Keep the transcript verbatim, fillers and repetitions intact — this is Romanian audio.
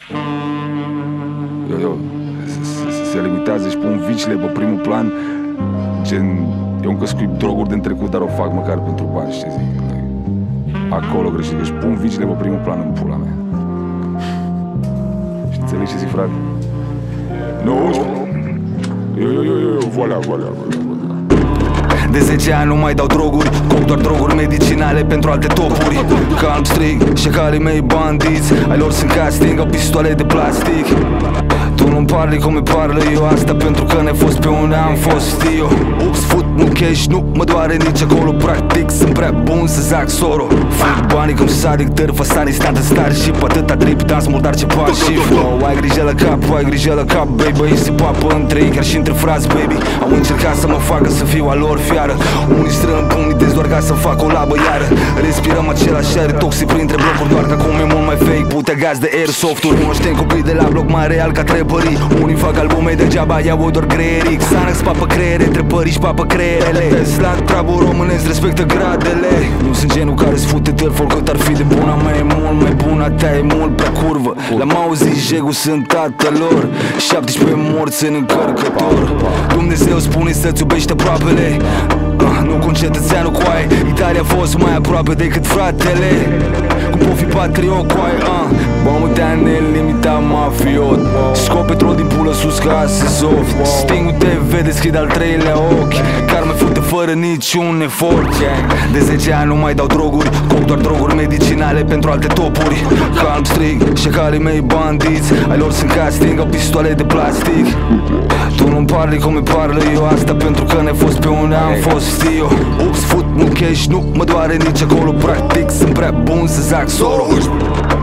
Eu, eu, se limitează și pun vicile pe primul plan. Gen, eu încă scriu droguri din trecut, dar o fac măcar pentru bani, știi, zic. Acolo greșit, deci pun vicile pe primul plan în pula mea. Și înțelegi ce zic, frate? Nu, eu, eu, eu, eu, voilà, voilà, voilà. De zece ani nu mai dau droguri, coc doar droguri medicinale pentru alte topuri. Calm strig, șecalii mei bandiți, ai lor sunt casting, au pistoale de plastic. Tu nu-mi parli cum mi parlă eu, asta pentru că n-ai fost pe unde am fost eu. Ups, fut mult cash, nu mă doare nici acolo, practic sunt prea bun să zac soro. Fut banii cum sadic, târfă, stan instant în stare și pe atâta drip, dans murdar ce par și flow. Ai grijă la cap, ai grijă la cap, baby, ei se papă între ei, chiar și între frați, baby. Au încercat să mă facă să fiu a lor fiară. Unii strâng pumnii dezi doar ca să fac o labă iară. Respirăm același aer toxic printre blocuri, doar că acum e mult mai fake, putea gaz de airsoft-uri. Cunoștem copii de la bloc mai real ca trebării. Unii fac albume degeaba, iau doar creieric. Xanax papă creiere, trepării și papă creierele. Teslat, trabul românesc, respectă gradele. Nu sunt genul care-ți fute târfă, oricât ar fi de buna mea, e mult mai bună, ta e mult prea curvă. L-am auzit, jegul sunt tatălor, șaptesprezece morți în încărcător. Dumnezeu spune să-ți iubești aproapele. Uh, nu cu cetățeanul coaie, Italia a fost mai aproape decât fratele. Cum pot fi patriot coaie, uh Bă, te-a nelimitat mafiot. Scop petrol din pulă sus ca soft. Sting T V, deschid al treilea ochi. Care mă fute fără niciun efort. De zece ani nu mai dau droguri, coc doar droguri medicinale pentru alte topuri. Calm strig, șecalii mei bandiți, ai lor sunt casting, au pistoale de plastic. Tu nu-mi parli cum mi parlă eu, asta pentru că n-ai fost pe unde am fost eu. Ups, fut mult cash, nu mă doare nici acolo, practic sunt prea bun să zac solo.